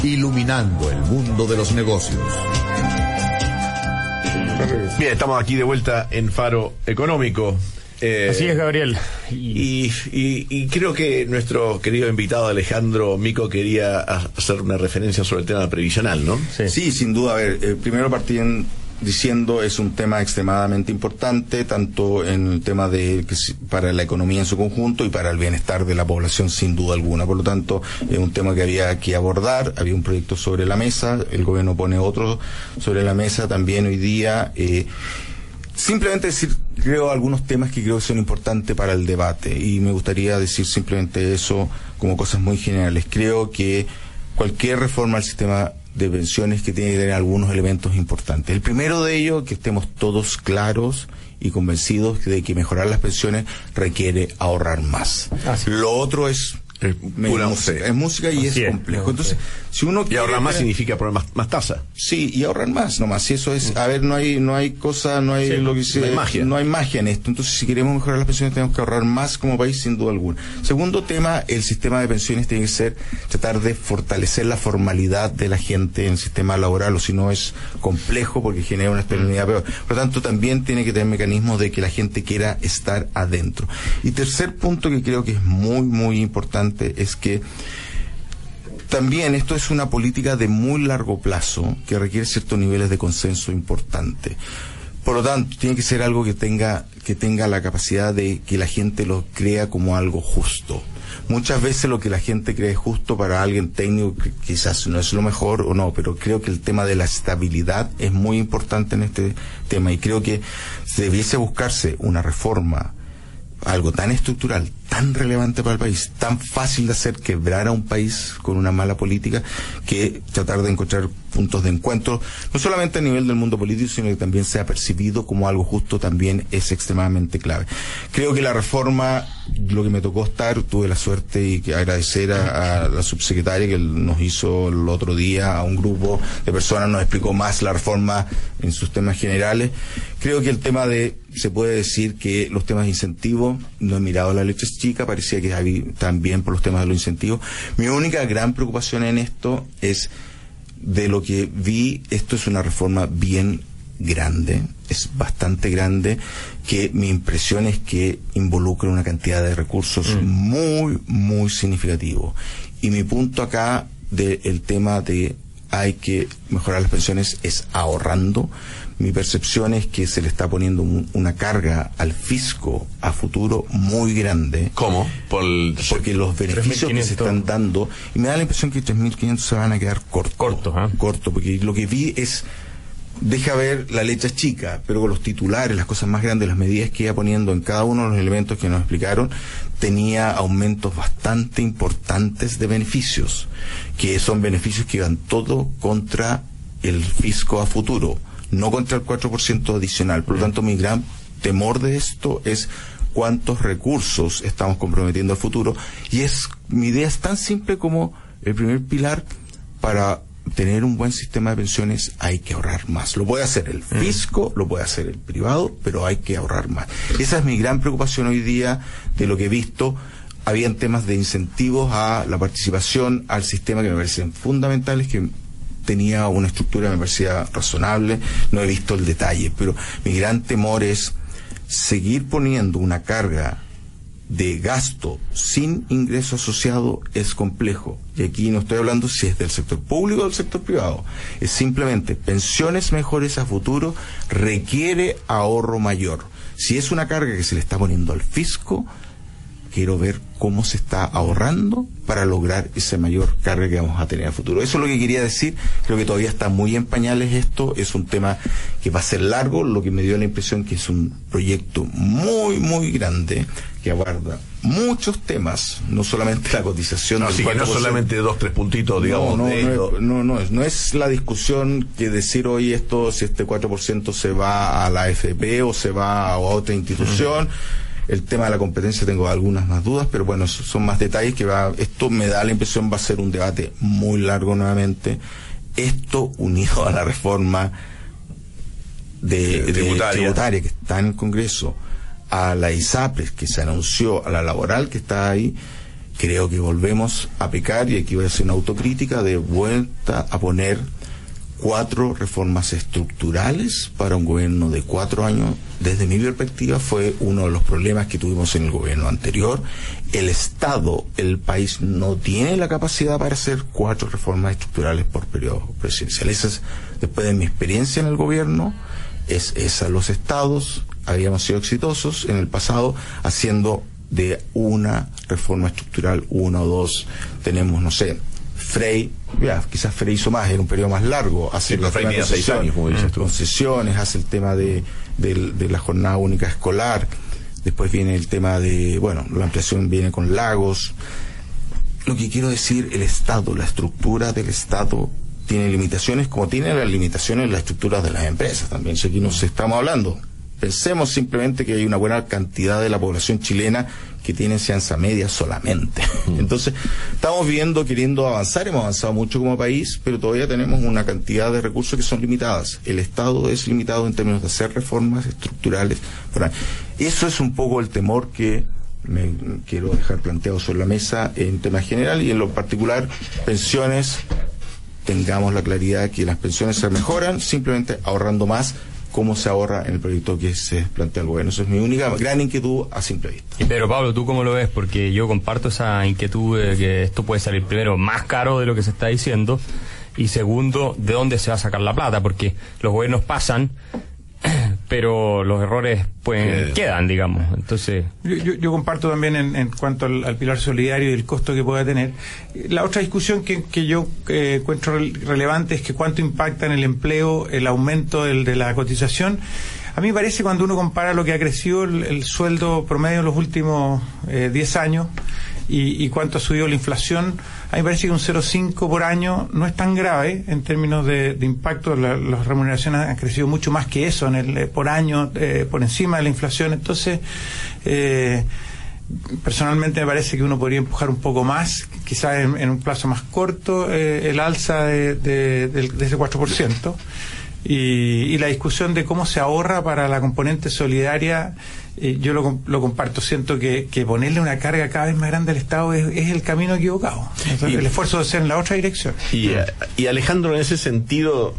iluminando el mundo de los negocios. Bien, estamos aquí de vuelta en Faro Económico. Así es, Gabriel. Y creo que nuestro querido invitado Alejandro Mico quería hacer una referencia sobre el tema previsional, ¿no? Sí, sin duda. A ver, primero partí diciendo es un tema extremadamente importante, tanto en el tema para la economía en su conjunto y para el bienestar de la población, sin duda alguna. Por lo tanto, es un tema que había que abordar. Había un proyecto sobre la mesa, el gobierno pone otro sobre la mesa también hoy día. Simplemente decir, creo, algunos temas que creo que son importantes para el debate, y me gustaría decir simplemente eso como cosas muy generales. Creo que cualquier reforma al sistema de pensiones que tiene que tener algunos elementos importantes. El primero de ellos, que estemos todos claros y convencidos de que mejorar las pensiones requiere ahorrar más. Lo otro es música y es complejo. Entonces, si uno y ahorrar más significa poner más tasa. Sí, y ahorrar más nomás. Si eso es, a ver, no hay magia en esto. Entonces, si queremos mejorar las pensiones, tenemos que ahorrar más como país, sin duda alguna. Segundo tema, el sistema de pensiones tiene que tratar de fortalecer la formalidad de la gente en el sistema laboral, o si no es complejo porque genera una estabilidad peor. Por lo tanto, también tiene que tener mecanismos de que la gente quiera estar adentro. Y tercer punto que creo que es muy, muy importante es que también esto es una política de muy largo plazo que requiere ciertos niveles de consenso importante. Por lo tanto, tiene que ser algo que tenga la capacidad de que la gente lo crea como algo justo. Muchas veces lo que la gente cree justo para alguien técnico quizás no es lo mejor o no, pero creo que el tema de la estabilidad es muy importante en este tema, y creo que debiese buscarse una reforma, algo tan estructural, tan relevante para el país, tan fácil de hacer quebrar a un país con una mala política, que tratar de encontrar puntos de encuentro, no solamente a nivel del mundo político, sino que también sea percibido como algo justo, también es extremadamente clave. Creo que la reforma, lo que me tocó tuve la suerte y que agradecer a la subsecretaria que nos hizo el otro día, a un grupo de personas, nos explicó más la reforma en sus temas generales. Creo que el tema se puede decir que los temas de incentivos, no he mirado la leche chica, parecía que también por los temas de los incentivos. Mi única gran preocupación en esto es, de lo que vi, esto es una reforma bien grande, es bastante grande, que mi impresión es que involucra una cantidad de recursos muy, muy significativo. Y mi punto acá del tema de hay que mejorar las pensiones es ahorrando. Mi percepción es que se le está poniendo una carga al fisco a futuro muy grande. ¿Cómo? Porque los beneficios que se están dando, y me da la impresión que 3.500 se van a quedar cortos, porque lo que vi es, deja ver, la leche es chica, pero con los titulares, las cosas más grandes, las medidas que iba poniendo en cada uno de los elementos que nos explicaron, tenía aumentos bastante importantes de beneficios, que son beneficios que iban todo contra el fisco a futuro, no contra el 4% adicional. Por lo tanto, mi gran temor de esto es cuántos recursos estamos comprometiendo al futuro, y mi idea es tan simple como el primer pilar: para tener un buen sistema de pensiones hay que ahorrar más. Lo puede hacer el fisco, lo puede hacer el privado, pero hay que ahorrar más. Esa es mi gran preocupación hoy día de lo que he visto. Habían temas de incentivos a la participación, al sistema, que me parecen fundamentales, que tenía una estructura que me parecía razonable. No he visto el detalle, pero mi gran temor es seguir poniendo una carga de gasto sin ingreso asociado. Es complejo, y aquí no estoy hablando si es del sector público o del sector privado, es simplemente pensiones mejores a futuro requiere ahorro mayor. Si es una carga que se le está poniendo al fisco, quiero ver cómo se está ahorrando para lograr esa mayor carga que vamos a tener a futuro. Eso es lo que quería decir. Creo que todavía está muy en pañales esto. Es un tema que va a ser largo, lo que me dio la impresión que es un proyecto muy, muy grande, que abarca muchos temas, no solamente la cotización. Así que no solamente 2-3 puntitos, digamos. No es la discusión que decir hoy si este 4% se va a la AFP o se va a otra institución. El tema de la competencia tengo algunas más dudas, pero bueno, son más detalles esto me da la impresión va a ser un debate muy largo nuevamente. Esto unido a la reforma tributaria que está en el Congreso, a la ISAPRES que se anunció, a la laboral que está ahí, creo que volvemos a pecar, y aquí voy a hacer una autocrítica, de vuelta a poner 4 reformas estructurales para un gobierno de 4 años. Desde mi perspectiva fue uno de los problemas que tuvimos en el gobierno anterior. El Estado, el país no tiene la capacidad para hacer 4 reformas estructurales por periodo presidencial. Esa es, después de mi experiencia en el gobierno, es esa. Los estados habíamos sido exitosos en el pasado haciendo de una reforma estructural 1 o 2. Tenemos, no sé, Frey, quizás Frey hizo más, era un periodo más largo, hace sí, Frey tenía 6 años, como dices tú. Concesiones, hace el tema de la jornada única escolar, después viene el tema de, bueno, la ampliación viene con Lagos. Lo que quiero decir, el Estado, la estructura del Estado tiene limitaciones, como tiene las limitaciones las estructuras de las empresas también. Si aquí nos estamos hablando, pensemos simplemente que hay una buena cantidad de la población chilena que tiene enseñanza media solamente. Entonces, estamos queriendo avanzar, hemos avanzado mucho como país, pero todavía tenemos una cantidad de recursos que son limitadas. El Estado es limitado en términos de hacer reformas estructurales. Eso es un poco el temor que me quiero dejar planteado sobre la mesa en tema general, y en lo particular, pensiones, tengamos la claridad que las pensiones se mejoran simplemente ahorrando más, cómo se ahorra en el proyecto que se plantea el gobierno. Eso es mi única gran inquietud a simple vista. Y Pedro Pablo, ¿tú cómo lo ves? Porque yo comparto esa inquietud de que esto puede salir, primero, más caro de lo que se está diciendo, y segundo, ¿de dónde se va a sacar la plata? Porque los gobiernos pasan, pero los errores pues quedan, digamos. Entonces, yo comparto también en cuanto al pilar solidario y el costo que pueda tener. La otra discusión que yo encuentro relevante es que cuánto impacta en el empleo el aumento de la cotización. A mí me parece, cuando uno compara lo que ha crecido el sueldo promedio en los últimos 10 años y cuánto ha subido la inflación, a mí me parece que un 0,5 por año no es tan grave en términos de impacto. Las remuneraciones han crecido mucho más que eso por año, por encima de la inflación. Entonces, personalmente me parece que uno podría empujar un poco más, quizás en un plazo más corto, el alza de ese 4%. Y la discusión de cómo se ahorra para la componente solidaria, yo lo comparto. Siento que ponerle una carga cada vez más grande al Estado es el camino equivocado. Entonces, el esfuerzo debe ser en la otra dirección. Y Alejandro, en ese sentido,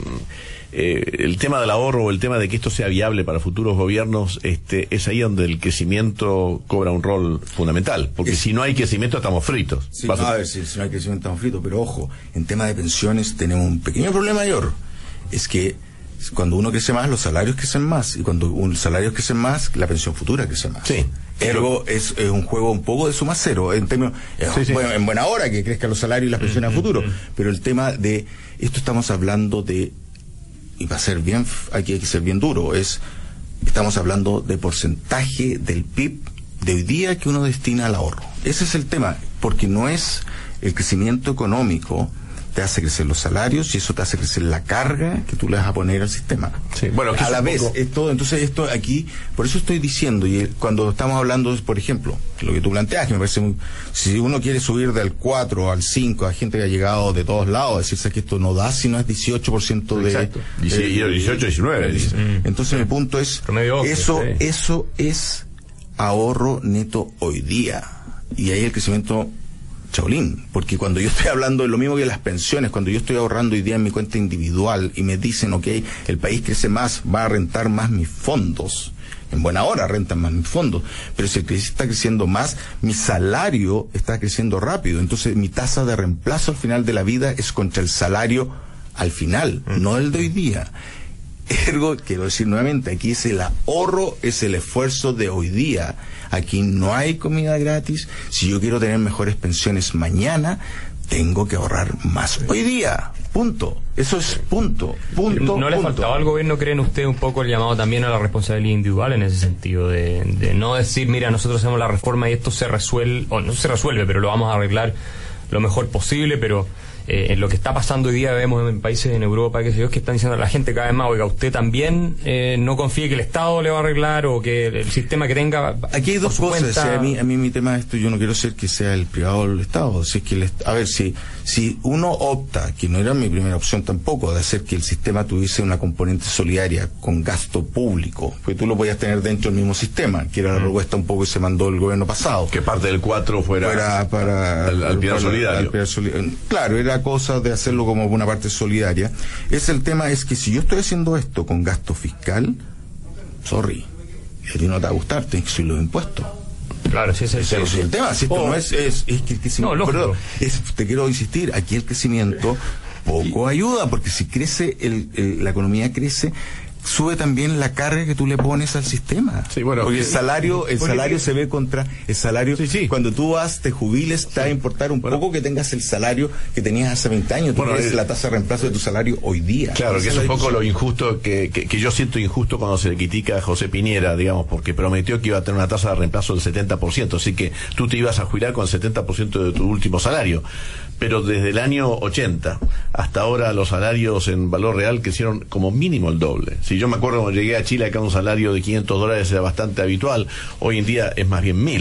el tema del ahorro, o el tema de que esto sea viable para futuros gobiernos, es ahí donde el crecimiento cobra un rol fundamental, porque si no hay crecimiento estamos fritos. Sí, a ver, si no hay crecimiento estamos fritos, pero ojo, en tema de pensiones tenemos un pequeño problema mayor. Es que cuando uno crece más, los salarios crecen más, y cuando los salarios crecen más, la pensión futura crece más. Sí. Ergo, es un juego un poco de suma cero, en términos, bueno, en buena hora que crezcan los salarios y las pensiones a futuro, pero el tema de esto, estamos hablando de, y va a ser bien, aquí hay que ser bien duro, estamos hablando de porcentaje del PIB de hoy día que uno destina al ahorro. Ese es el tema, porque no es el crecimiento económico te hace crecer los salarios, y eso te hace crecer la carga que tú le vas a poner al sistema. Sí, bueno, a la vez, entonces esto aquí, por eso estoy diciendo, y cuando estamos hablando, por ejemplo, lo que tú planteas, que me parece si uno quiere subir del 4 al 5, a gente que ha llegado de todos lados, decirse que esto no da si no es 18% de... Exacto. 18, 19. Entonces mi punto es, eso es ahorro neto hoy día, y ahí el crecimiento chaolín, porque cuando yo estoy hablando de lo mismo que las pensiones, cuando yo estoy ahorrando hoy día en mi cuenta individual y me dicen, ok, el país crece más, va a rentar más mis fondos, en buena hora rentan más mis fondos, pero si el país está creciendo más, mi salario está creciendo rápido, entonces mi tasa de reemplazo al final de la vida es contra el salario al final, no el de hoy día. Ergo, quiero decir nuevamente, aquí es el ahorro, es el esfuerzo de hoy día. Aquí no hay comida gratis. Si yo quiero tener mejores pensiones mañana, tengo que ahorrar más hoy día. Punto. Eso es punto. ¿No le faltaba al gobierno, creen ustedes, un poco el llamado también a la responsabilidad individual en ese sentido? De no decir, mira, nosotros hacemos la reforma y esto se resuelve, o no se resuelve, pero lo vamos a arreglar lo mejor posible, pero en lo que está pasando hoy día vemos en países en Europa, que están diciendo a la gente cada vez más, oiga, usted también no confíe que el Estado le va a arreglar o que el sistema que tenga. Aquí hay dos cosas. Cuenta... O sea, a mí mi tema de esto, yo no quiero ser que sea el privado o el Estado. Si es que a ver, si uno opta, que no era mi primera opción tampoco, de hacer que el sistema tuviese una componente solidaria con gasto público, porque tú lo podías tener dentro del mismo sistema, que era la propuesta un poco que se mandó el gobierno pasado. Que parte del 4 fuera para al pilar solidario. Claro, era cosa de hacerlo como una parte solidaria. El tema es que si yo estoy haciendo esto con gasto fiscal, sorry, a ti no te va a gustar, tienes que subir los impuestos. Claro, sí, ese es el tema. Si esto no es que el crecimiento, no, perdón, te quiero insistir, aquí el crecimiento poco ayuda, porque si crece la economía crece, sube también la carga que tú le pones al sistema. Sí, bueno, porque el salario se ve contra el salario. Sí. Cuando tú te jubiles, te va a importar un poco que tengas el salario que tenías hace 20 años. Tú tienes la tasa de reemplazo de tu salario hoy día. Claro, que es un poco lo injusto que yo siento injusto cuando se le critica a José Piñera, digamos, porque prometió que iba a tener una tasa de reemplazo del 70%, así que tú te ibas a jubilar con el 70% de tu último salario. Pero desde el año 80 hasta ahora los salarios en valor real crecieron como mínimo el doble. Si yo me acuerdo cuando llegué a Chile, acá un salario de $500 era bastante habitual, hoy en día es más bien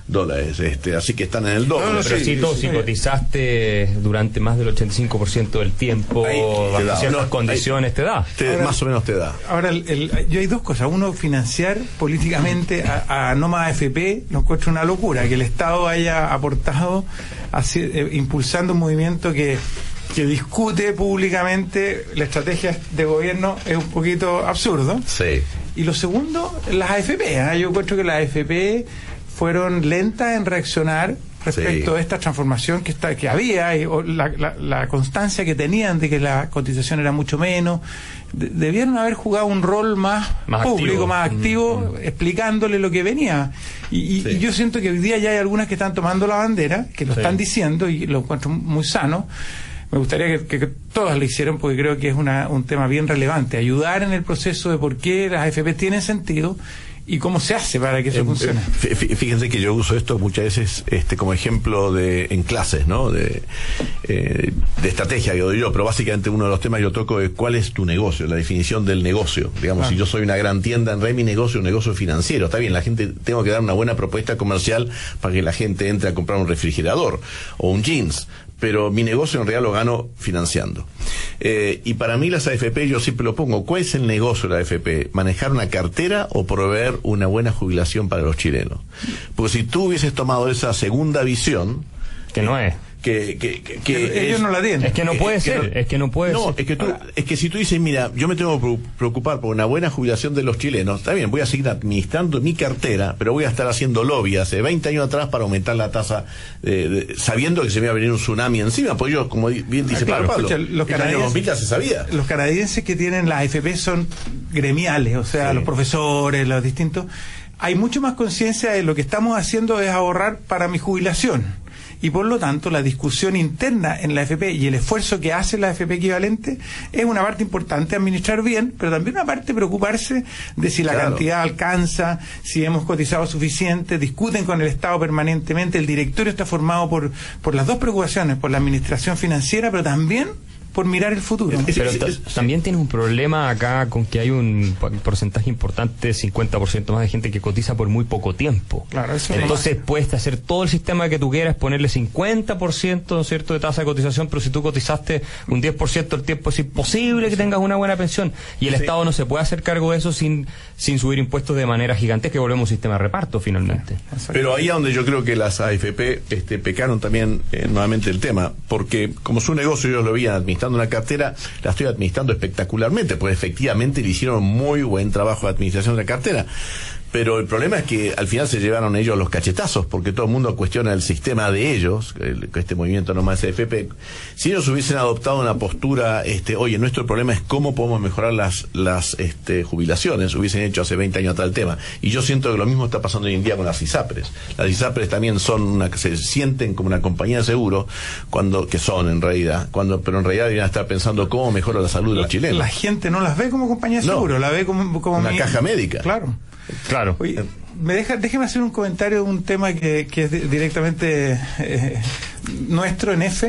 $1.000, así que están en el doble. Pero si cotizaste durante más del 85% del tiempo, bajo ciertas condiciones, te da. Más o menos te da. Ahora, yo hay dos cosas. Uno, financiar políticamente a no más AFP, lo encuentro una locura, que el Estado haya aportado impulsando un movimiento que discute públicamente la estrategia de gobierno es un poquito absurdo. Sí. Y lo segundo, las AFP. Yo encuentro que las AFP fueron lentas en reaccionar respecto a esta transformación que había, o la constancia que tenían de que la cotización era mucho menos. Debieron haber jugado un rol más público, activo. Más activo, explicándole lo que venía. Y yo siento que hoy día ya hay algunas que están tomando la bandera, que lo están diciendo, y lo encuentro muy sano. Me gustaría que todas lo hicieran, porque creo que es un tema bien relevante. Ayudar en el proceso de por qué las AFP tienen sentido y cómo se hace para que eso funcione. Fíjense que yo uso esto muchas veces como ejemplo en clases, ¿no? De estrategia, que doy yo, pero básicamente uno de los temas que yo toco es cuál es tu negocio, la definición del negocio. Digamos, si yo soy una gran tienda, en realidad mi negocio es un negocio financiero. Está bien, tengo que dar una buena propuesta comercial para que la gente entre a comprar un refrigerador o un jeans, pero mi negocio en realidad lo gano financiando. Y para mí las AFP, yo siempre lo pongo, ¿cuál es el negocio de la AFP? ¿Manejar una cartera o proveer una buena jubilación para los chilenos? Porque si tú hubieses tomado esa segunda visión, que no es que ellos no la tienen. Es que no puede ser. Es que si tú dices, mira, yo me tengo que preocupar por una buena jubilación de los chilenos, está bien, voy a seguir administrando mi cartera, pero voy a estar haciendo lobby hace 20 años atrás para aumentar la tasa, sabiendo que se me iba a venir un tsunami encima, porque yo, como bien dice Pablo, escucha, los canadienses ya se sabía. Los canadienses que tienen las AFP son gremiales, o sea, los profesores, los distintos. Hay mucho más conciencia de lo que estamos haciendo es ahorrar para mi jubilación. Y por lo tanto la discusión interna en la AFP y el esfuerzo que hace la AFP equivalente es una parte importante, administrar bien, pero también una parte preocuparse de si la cantidad alcanza, si hemos cotizado suficiente. Discuten con el Estado permanentemente. El directorio está formado por las dos preocupaciones, por la administración financiera, pero también por mirar el futuro. Pero también tienes un problema acá con que hay un porcentaje importante, 50% más de gente que cotiza por muy poco tiempo. Claro, eso entonces puedes hacer todo el sistema que tú quieras, ponerle 50%, ¿cierto?, de tasa de cotización, pero si tú cotizaste un 10% del tiempo es imposible que tengas una buena pensión. Y el Estado no se puede hacer cargo de eso sin subir impuestos de manera gigantesca, que volvemos a un sistema de reparto finalmente. Pero ahí es donde yo creo que las AFP pecaron también nuevamente el tema, porque como su negocio ellos lo habían administrado una cartera, la estoy administrando espectacularmente, pues efectivamente le hicieron muy buen trabajo de administración de la cartera. Pero el problema es que al final se llevaron ellos los cachetazos, porque todo el mundo cuestiona el sistema de ellos, este movimiento nomás AFP. Si ellos hubiesen adoptado una postura, oye, nuestro problema es cómo podemos mejorar las jubilaciones, hubiesen hecho hace 20 años atrás el tema. Y yo siento que lo mismo está pasando hoy en día con las ISAPRES. Las ISAPRES también se sienten como una compañía de seguro, que son en realidad, pero en realidad deberían estar pensando cómo mejora la salud de los chilenos. La gente no las ve como compañía de seguro, la ve como una caja médica. Claro. Oye, déjeme hacer un comentario de un tema que es directamente nuestro en EFE,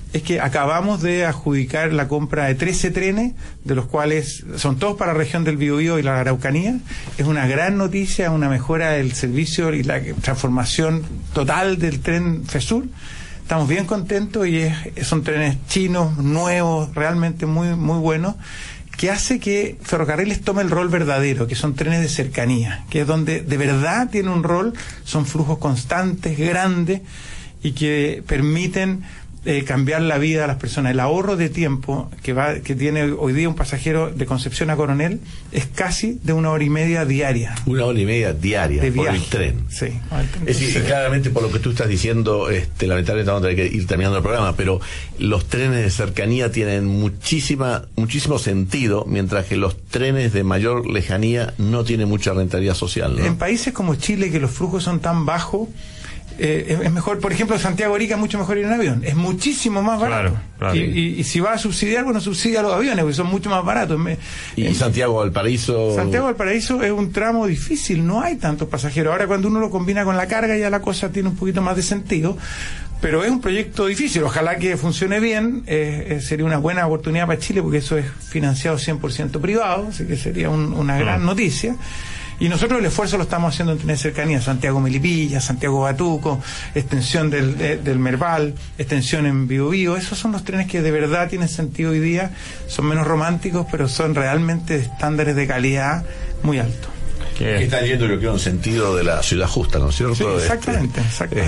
es que acabamos de adjudicar la compra de 13 trenes, de los cuales son todos para la región del Biobío y la Araucanía. Es una gran noticia, una mejora del servicio y la transformación total del tren FESUR. Estamos bien contentos y son trenes chinos, nuevos, realmente muy, muy buenos, que hace que Ferrocarriles tome el rol verdadero, que son trenes de cercanía, que es donde de verdad tiene un rol, son flujos constantes, grandes, y que permiten cambiar la vida de las personas. El ahorro de tiempo que tiene hoy día un pasajero de Concepción a Coronel es casi de 1 hora y media diaria. 1 hora y media diaria de por viaje. el tren. Sí. Es decir, claramente por lo que tú estás diciendo, lamentablemente vamos a tener que ir terminando el programa, pero los trenes de cercanía tienen muchísimo sentido, mientras que los trenes de mayor lejanía no tienen mucha rentabilidad social, ¿no? En países como Chile, que los flujos son tan bajos, es mejor, por ejemplo, Santiago-Arica es mucho mejor ir en avión, es muchísimo más barato. Claro. Y si va a subsidiar, bueno, subsidia los aviones, porque son mucho más baratos. Y Santiago-Valparaíso. Santiago-Valparaíso es un tramo difícil, no hay tantos pasajeros. Ahora, cuando uno lo combina con la carga, ya la cosa tiene un poquito más de sentido. Pero es un proyecto difícil, ojalá que funcione bien, sería una buena oportunidad para Chile, porque eso es financiado 100% privado, así que sería una gran noticia. Y nosotros el esfuerzo lo estamos haciendo en trenes de cercanía, Santiago-Melipilla, Santiago-Batuco, extensión del Merval, extensión en Biobío. Esos son los trenes que de verdad tienen sentido hoy día, son menos románticos, pero son realmente de estándares de calidad muy altos. Que están yendo, yo creo, en sentido de la ciudad justa, ¿no es cierto? Sí, exactamente.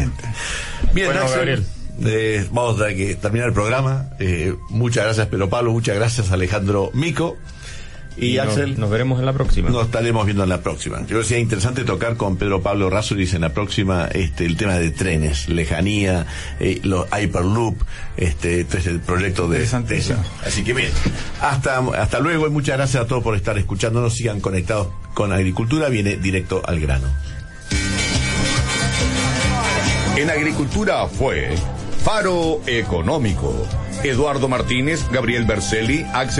Bien, bueno, Axel, Gabriel. vamos a tener que terminar el programa. Muchas gracias, Pedro Pablo, muchas gracias, Alejandro Mico. Y Axel, nos veremos en la próxima. Nos estaremos viendo en la próxima. Yo creo que sería interesante tocar con Pedro Pablo Razuriz en la próxima el tema de trenes, lejanía, los Hyperloop, el proyecto de eso. Así que bien, hasta luego y muchas gracias a todos por estar escuchándonos. Sigan conectados con Agricultura, viene directo al grano. En Agricultura fue Faro Económico. Eduardo Martínez, Gabriel Bercelli, Axel